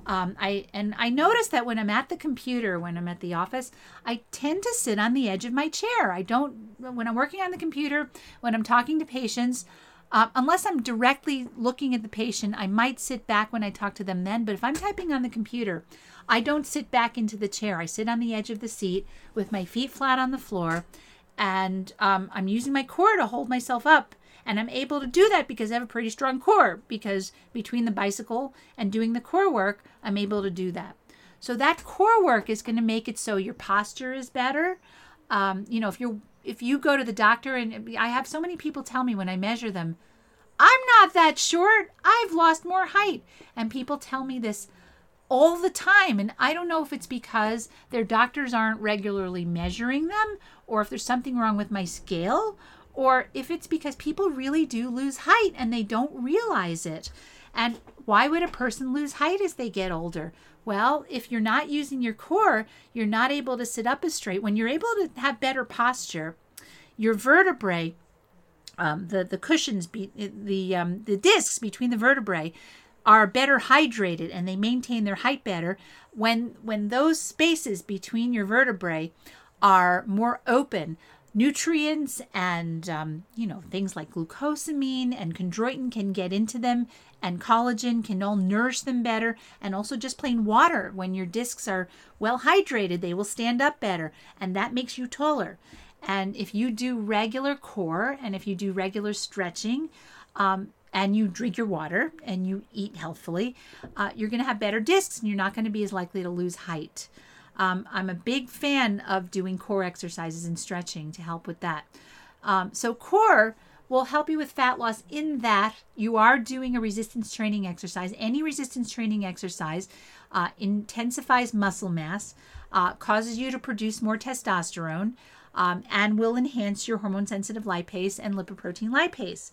I notice that when I'm at the computer, when I'm at the office, I tend to sit on the edge of my chair. When I'm working on the computer, when I'm talking to patients, unless I'm directly looking at the patient, I might sit back when I talk to them then. But if I'm typing on the computer, I don't sit back into the chair. I sit on the edge of the seat with my feet flat on the floor, and I'm using my core to hold myself up. And I'm able to do that because I have a pretty strong core, because between the bicycle and doing the core work, I'm able to do that. So that core work is going to make it so your posture is better. If you go to the doctor, and I have so many people tell me when I measure them, I'm not that short, I've lost more height. And people tell me this all the time. And I don't know if it's because their doctors aren't regularly measuring them, or if there's something wrong with my scale, or if it's because people really do lose height and they don't realize it. And why would a person lose height as they get older? Well, if you're not using your core, you're not able to sit up as straight. When you're able to have better posture, your vertebrae, the cushions, the discs between the vertebrae are better hydrated, and they maintain their height better. When those spaces between your vertebrae are more open, nutrients and things like glucosamine and chondroitin can get into them, and collagen can all nourish them better. And also just plain water, when your discs are well hydrated, they will stand up better, and that makes you taller. And if you do regular core, and if you do regular stretching, and you drink your water and you eat healthfully, you're going to have better discs, and you're not going to be as likely to lose height. I'm a big fan of doing core exercises and stretching to help with that. So core will help you with fat loss in that you are doing a resistance training exercise. Any resistance training exercise intensifies muscle mass, causes you to produce more testosterone, and will enhance your hormone-sensitive lipase and lipoprotein lipase.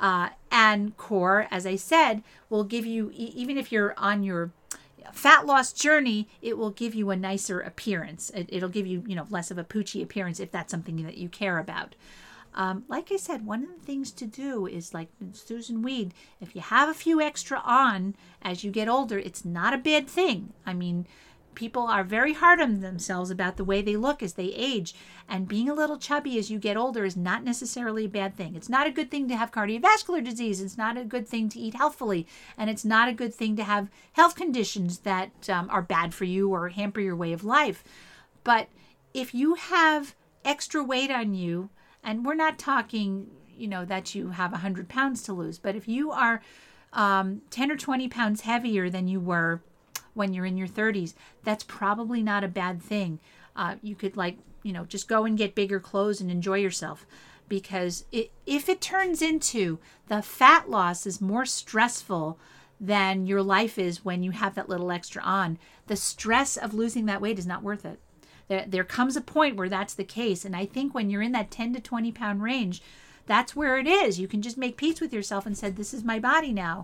And core, as I said, will give you, even if you're on your fat loss journey, it will give you a nicer appearance. It'll give you, less of a poochy appearance if that's something that you care about. Like I said, one of the things to do is, like Susan Weed, if you have a few extra on as you get older, it's not a bad thing. I mean, people are very hard on themselves about the way they look as they age, and being a little chubby as you get older is not necessarily a bad thing. It's not a good thing to have cardiovascular disease. It's not a good thing to eat healthfully, and it's not a good thing to have health conditions that are bad for you or hamper your way of life. But if you have extra weight on you, and we're not talking, that you have 100 pounds to lose, but if you are 10 or 20 pounds heavier than you were when you're in your 30s, that's probably not a bad thing. You could just go and get bigger clothes and enjoy yourself, because if it turns into the fat loss is more stressful than your life is when you have that little extra on, the stress of losing that weight is not worth it. There comes a point where that's the case. And I think when you're in that 10 to 20 pound range, that's where it is. You can just make peace with yourself and say, this is my body now.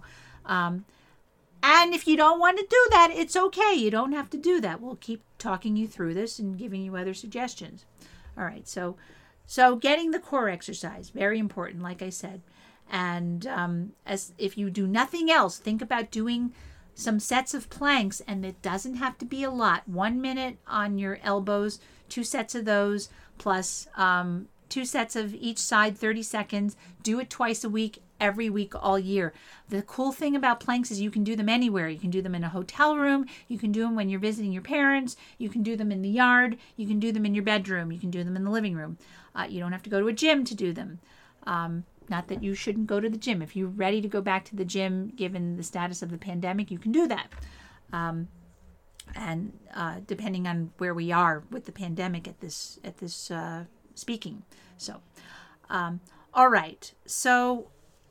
And if you don't want to do that, it's okay. You don't have to do that. We'll keep talking you through this and giving you other suggestions. All right. So getting the core exercise, very important, like I said. And as if you do nothing else, think about doing some sets of planks, and it doesn't have to be a lot. 1 minute on your elbows, 2 sets of those, plus 2 sets of each side, 30 seconds. Do it twice a week, every week, all year. The cool thing about planks is you can do them anywhere. You can do them in a hotel room. You can do them when you're visiting your parents. You can do them in the yard. You can do them in your bedroom. You can do them in the living room. You don't have to go to a gym to do them. Not that you shouldn't go to the gym. If you're ready to go back to the gym, given the status of the pandemic, you can do that. And depending on where we are with the pandemic at this speaking. So, all right. So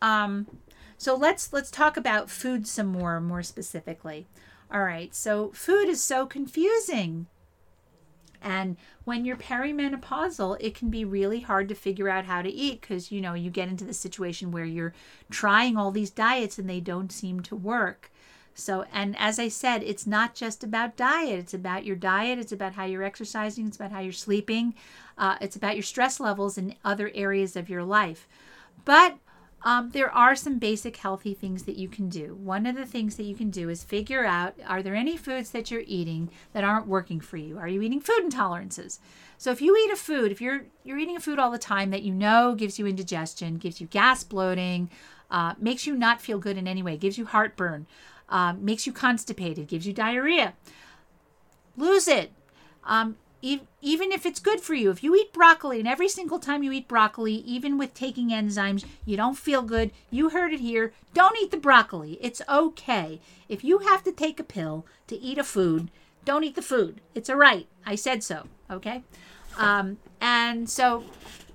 let's talk about food some more specifically. All right. So food is so confusing. And when you're perimenopausal, it can be really hard to figure out how to eat, because, you get into the situation where you're trying all these diets and they don't seem to work. So, and as I said, it's not just about diet. It's about your diet. It's about how you're exercising. It's about how you're sleeping. It's about your stress levels in other areas of your life. But there are some basic healthy things that you can do. One of the things that you can do is figure out, are there any foods that you're eating that aren't working for you? Are you eating food intolerances? So if you eat a food, if you're eating a food all the time that you know gives you indigestion, gives you gas, bloating, makes you not feel good in any way, gives you heartburn, makes you constipated, gives you diarrhea, lose it. Even if it's good for you, if you eat broccoli and every single time you eat broccoli, even with taking enzymes, you don't feel good, you heard it here, don't eat the broccoli. It's okay. If you have to take a pill to eat a food, don't eat the food. It's all right. I said so. Okay. And so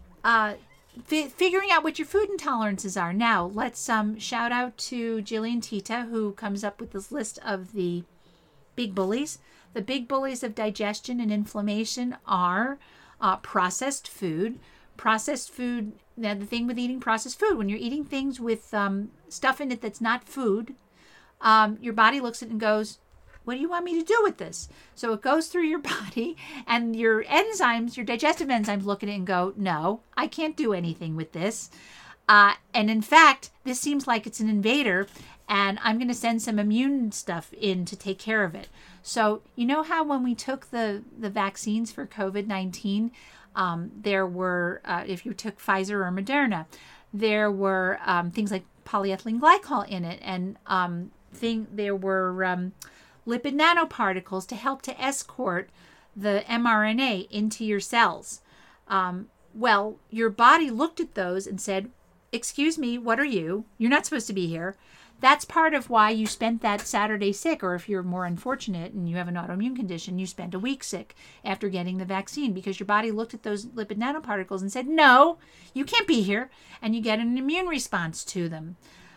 figuring out what your food intolerances are. Now, let's shout out to Jillian Tita, who comes up with this list of the big bullies. The big bullies of digestion and inflammation are processed food. Processed food, now the thing with eating processed food, when you're eating things with stuff in it that's not food, your body looks at it and goes, what do you want me to do with this? So it goes through your body and your enzymes, your digestive enzymes look at it and go, no, I can't do anything with this. And in fact, this seems like it's an invader and I'm going to send some immune stuff in to take care of it. So you know how when we took the vaccines for COVID-19, there were, if you took Pfizer or Moderna, there were things like polyethylene glycol in it, and there were lipid nanoparticles to help to escort the mRNA into your cells. Well, your body looked at those and said, excuse me, what are you? You're not supposed to be here. That's part of why you spent that Saturday sick, or if you're more unfortunate and you have an autoimmune condition, you spent a week sick after getting the vaccine, because your body looked at those lipid nanoparticles and said, no, you can't be here, and you get an immune response to them.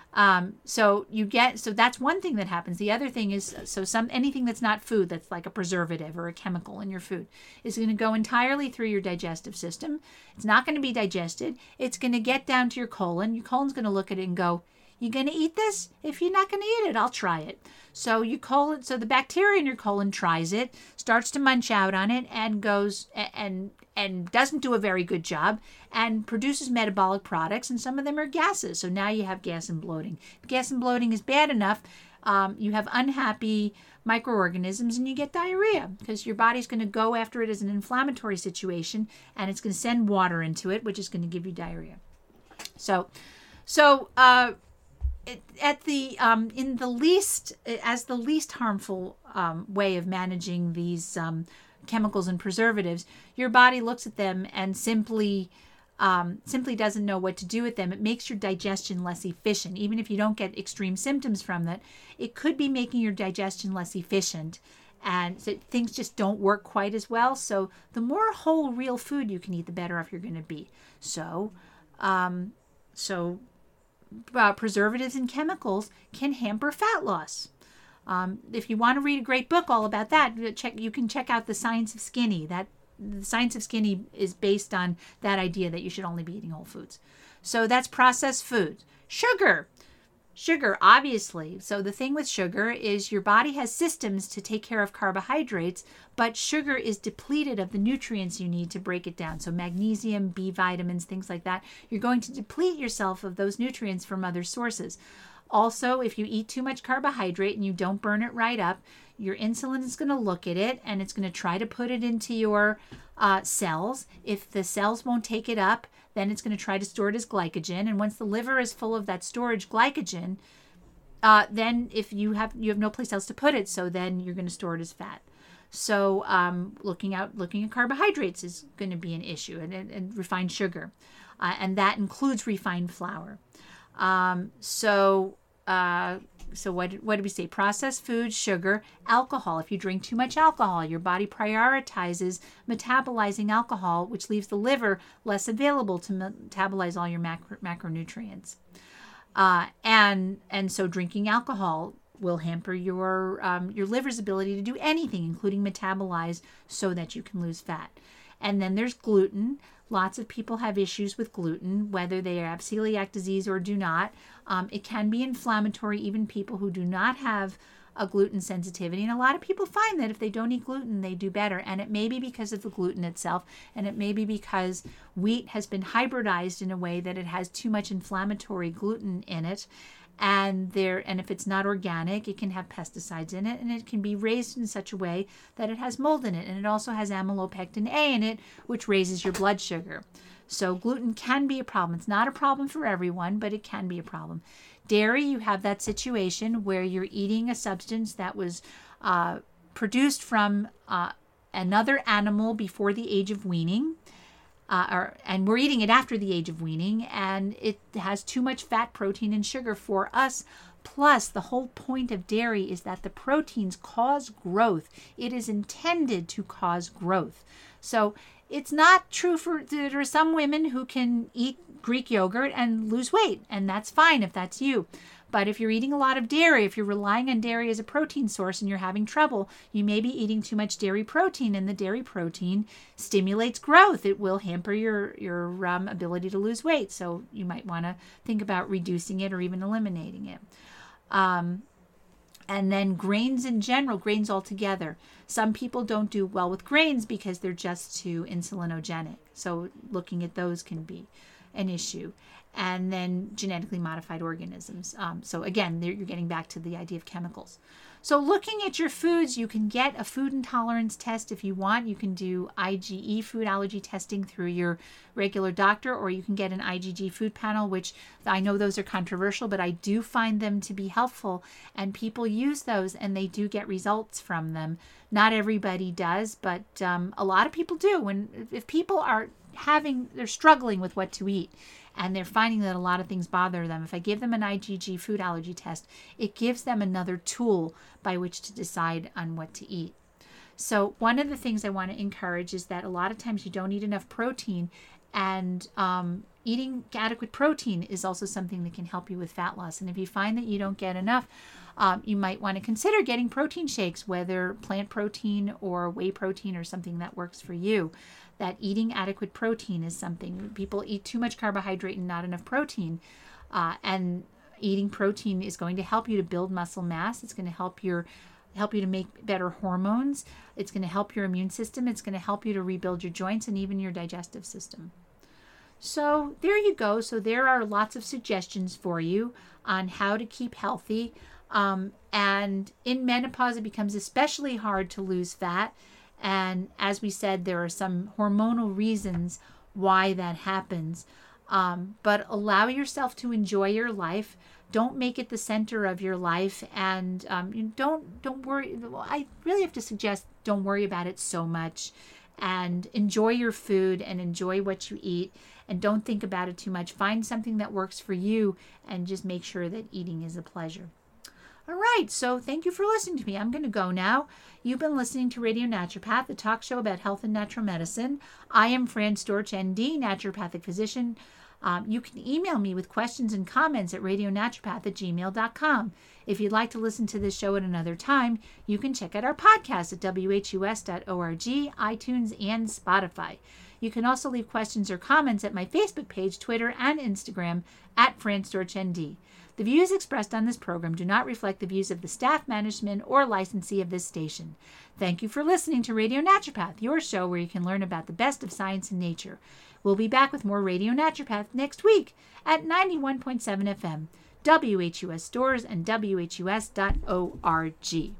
So that's one thing that happens. The other thing is, anything that's not food, that's like a preservative or a chemical in your food, is going to go entirely through your digestive system. It's not going to be digested. It's going to get down to your colon. Your colon's going to look at it and go, you going to eat this? If you're not going to eat it, I'll try it. So the bacteria in your colon tries it, starts to munch out on it, and goes and doesn't do a very good job, and produces metabolic products, and some of them are gases. So now you have gas and bloating. If gas and bloating is bad enough, you have unhappy microorganisms and you get diarrhea, because your body's going to go after it as an inflammatory situation, and it's going to send water into it, which is going to give you diarrhea. As the least harmful way of managing these chemicals and preservatives, your body looks at them and simply doesn't know what to do with them. It makes your digestion less efficient. Even if you don't get extreme symptoms from that, it could be making your digestion less efficient, and so things just don't work quite as well. So the more whole, real food you can eat, the better off you're going to be. Preservatives and chemicals can hamper fat loss. If you want to read a great book all about that, you can check out The Science of Skinny. The Science of Skinny is based on that idea that you should only be eating whole foods. So that's processed foods. Sugar, obviously. So the thing with sugar is your body has systems to take care of carbohydrates, but sugar is depleted of the nutrients you need to break it down. So magnesium, B vitamins, things like that. You're going to deplete yourself of those nutrients from other sources. Also, if you eat too much carbohydrate and you don't burn it right up, your insulin is going to look at it and it's going to try to put it into your cells. If the cells won't take it up, then it's going to try to store it as glycogen. And once the liver is full of that storage glycogen, then if you have no place else to put it, so then you're going to store it as fat. So looking at carbohydrates is going to be an issue, and refined sugar, and that includes refined flour. So what did we say? Processed food, sugar, alcohol. If you drink too much alcohol, your body prioritizes metabolizing alcohol, which leaves the liver less available to metabolize all your macronutrients. And so drinking alcohol will hamper your liver's ability to do anything, including metabolize, so that you can lose fat. And then there's gluten. Lots of people have issues with gluten, whether they have celiac disease or do not. It can be inflammatory, even people who do not have a gluten sensitivity. And a lot of people find that if they don't eat gluten, they do better. And it may be because of the gluten itself, and it may be because wheat has been hybridized in a way that it has too much inflammatory gluten in it. And if it's not organic, it can have pesticides in it, and it can be raised in such a way that it has mold in it. And it also has amylopectin A in it, which raises your blood sugar. So gluten can be a problem. It's not a problem for everyone, but it can be a problem. Dairy, you have that situation where you're eating a substance that was produced from another animal before the age of weaning. And we're eating it after the age of weaning, and it has too much fat, protein, and sugar for us. Plus, the whole point of dairy is that the proteins cause growth. It is intended to cause growth. So it's not true there are some women who can eat Greek yogurt and lose weight, and that's fine if that's you. But if you're eating a lot of dairy, if you're relying on dairy as a protein source and you're having trouble, you may be eating too much dairy protein, and the dairy protein stimulates growth. It will hamper your ability to lose weight. So you might want to think about reducing it or even eliminating it. And then grains in general, grains altogether. Some people don't do well with grains because they're just too insulinogenic. So looking at those can be an issue. And then genetically modified organisms. So again, you're getting back to the idea of chemicals. So looking at your foods, you can get a food intolerance test if you want. You can do IgE food allergy testing through your regular doctor, or you can get an IgG food panel, which I know those are controversial, but I do find them to be helpful, and people use those and they do get results from them. Not everybody does, but a lot of people do. If people they're struggling with what to eat, and they're finding that a lot of things bother them, if I give them an IgG food allergy test, it gives them another tool by which to decide on what to eat. So one of the things I want to encourage is that a lot of times you don't eat enough protein, and eating adequate protein is also something that can help you with fat loss. And if you find that you don't get enough, you might want to consider getting protein shakes, whether plant protein or whey protein or something that works for you. That eating adequate protein is something. People eat too much carbohydrate and not enough protein. And eating protein is going to help you to build muscle mass. It's going to help you to make better hormones. It's going to help your immune system. It's going to help you to rebuild your joints and even your digestive system. So there you go. So there are lots of suggestions for you on how to keep healthy. And in menopause, it becomes especially hard to lose fat. And as we said, there are some hormonal reasons why that happens. But allow yourself to enjoy your life. Don't make it the center of your life, and don't worry. I really have to suggest don't worry about it so much, and enjoy your food and enjoy what you eat, and don't think about it too much. Find something that works for you, and just make sure that eating is a pleasure. All right, so thank you for listening to me. I'm going to go now. You've been listening to Radio Naturopath, the talk show about health and natural medicine. I am Fran Storch, ND, naturopathic physician. You can email me with questions and comments at radionaturopath@gmail.com. If you'd like to listen to this show at another time, you can check out our podcast at whus.org, iTunes, and Spotify. You can also leave questions or comments at my Facebook page, Twitter, and Instagram at Fran Storch, ND. The views expressed on this program do not reflect the views of the staff, management, or licensee of this station. Thank you for listening to Radio Naturopath, your show where you can learn about the best of science and nature. We'll be back with more Radio Naturopath next week at 91.7 FM, WHUS Stores, and WHUS.org.